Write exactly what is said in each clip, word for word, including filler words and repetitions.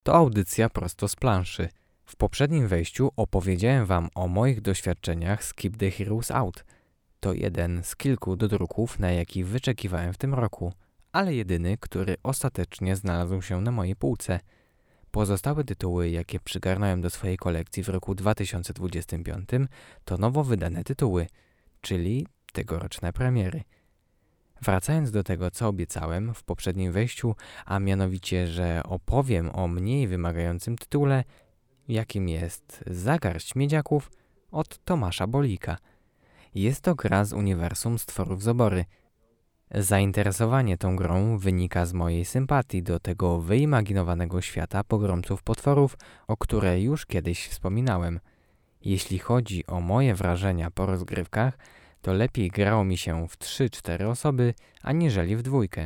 To audycja prosto z planszy. W poprzednim wejściu opowiedziałem Wam o moich doświadczeniach z Keep the Heroes Out. To jeden z kilku dodruków, na jaki wyczekiwałem w tym roku, ale jedyny, który ostatecznie znalazł się na mojej półce. Pozostałe tytuły, jakie przygarnąłem do swojej kolekcji w roku dwa tysiące dwudziestym piątym, to nowo wydane tytuły, czyli tegoroczne premiery. Wracając do tego, co obiecałem w poprzednim wejściu, a mianowicie, że opowiem o mniej wymagającym tytule, jakim jest Zagarść Miedziaków od Tomasza Bolika. Jest to gra z uniwersum Stworów z Obory. Zainteresowanie tą grą wynika z mojej sympatii do tego wyimaginowanego świata pogromców potworów, o które już kiedyś wspominałem. Jeśli chodzi o moje wrażenia po rozgrywkach, to lepiej grało mi się w trzy cztery osoby, aniżeli w dwójkę.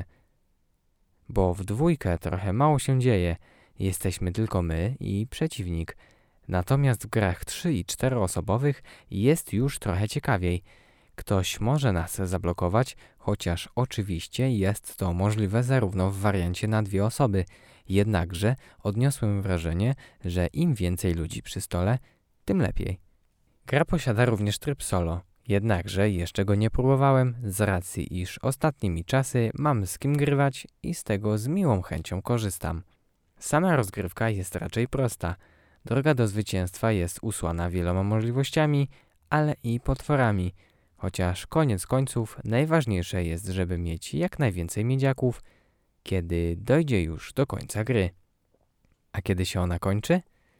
Bo w dwójkę trochę mało się dzieje, jesteśmy tylko my i przeciwnik. Natomiast w grach trzy i cztery osobowych jest już trochę ciekawiej. Ktoś może nas zablokować, chociaż oczywiście jest to możliwe zarówno w wariancie na dwie osoby. Jednakże odniosłem wrażenie, że im więcej ludzi przy stole, tym lepiej. Gra posiada również tryb solo. Jednakże jeszcze go nie próbowałem z racji, iż ostatnimi czasy mam z kim grywać i z tego z miłą chęcią korzystam. Sama rozgrywka jest raczej prosta. Droga do zwycięstwa jest usłana wieloma możliwościami, ale i potworami. Chociaż koniec końców najważniejsze jest, żeby mieć jak najwięcej miedziaków, kiedy dojdzie już do końca gry. A kiedy się ona kończy?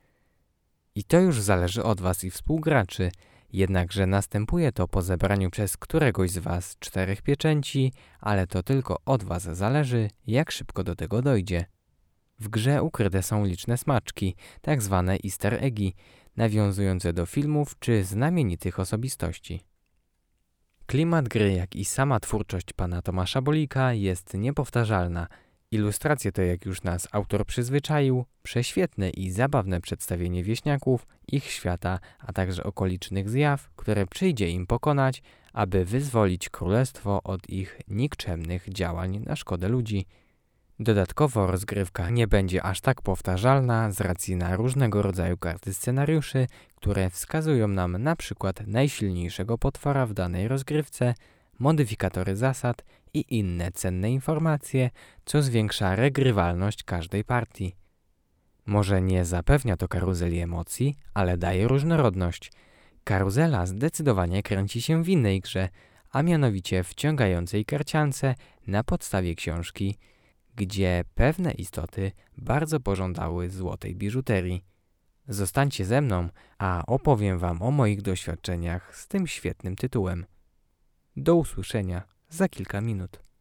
I to już zależy od Was i współgraczy. Jednakże następuje to po zebraniu przez któregoś z Was czterech pieczęci, ale to tylko od Was zależy, jak szybko do tego dojdzie. W grze ukryte są liczne smaczki, tak zwane easter eggi, nawiązujące do filmów czy znamienitych osobistości. Klimat gry, jak i sama twórczość pana Tomasza Bolika jest niepowtarzalna. Ilustracje to, jak już nas autor przyzwyczaił, prześwietne i zabawne przedstawienie wieśniaków, ich świata, a także okolicznych zjaw, które przyjdzie im pokonać, aby wyzwolić królestwo od ich nikczemnych działań na szkodę ludzi. Dodatkowo rozgrywka nie będzie aż tak powtarzalna z racji na różnego rodzaju karty scenariuszy, które wskazują nam na przykład najsilniejszego potwora w danej rozgrywce, modyfikatory zasad i inne cenne informacje, co zwiększa regrywalność każdej partii. Może nie zapewnia to karuzeli emocji, ale daje różnorodność. Karuzela zdecydowanie kręci się w innej grze, a mianowicie wciągającej karciance na podstawie książki, gdzie pewne istoty bardzo pożądały złotej biżuterii. Zostańcie ze mną, a opowiem Wam o moich doświadczeniach z tym świetnym tytułem. Do usłyszenia za kilka minut.